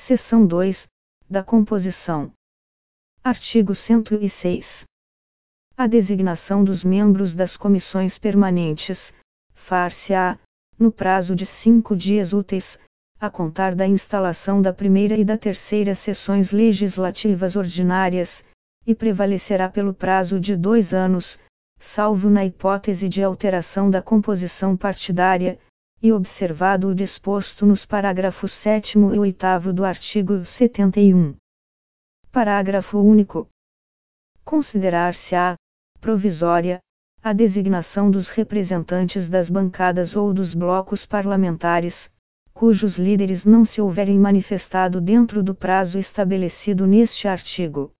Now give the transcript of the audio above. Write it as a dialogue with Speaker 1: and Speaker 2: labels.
Speaker 1: Seção 2, da composição. Artigo 106. A designação dos membros das comissões permanentes, far-se-á, no prazo de 5 dias úteis, a contar da instalação da primeira e da terceira sessões legislativas ordinárias, e prevalecerá pelo prazo de 2 anos, salvo na hipótese de alteração da composição partidária, e observado o disposto nos parágrafos 7º e 8º do artigo 71. Parágrafo único. Considerar-se-á provisória a designação dos representantes das bancadas ou dos blocos parlamentares, cujos líderes não se houverem manifestado dentro do prazo estabelecido neste artigo.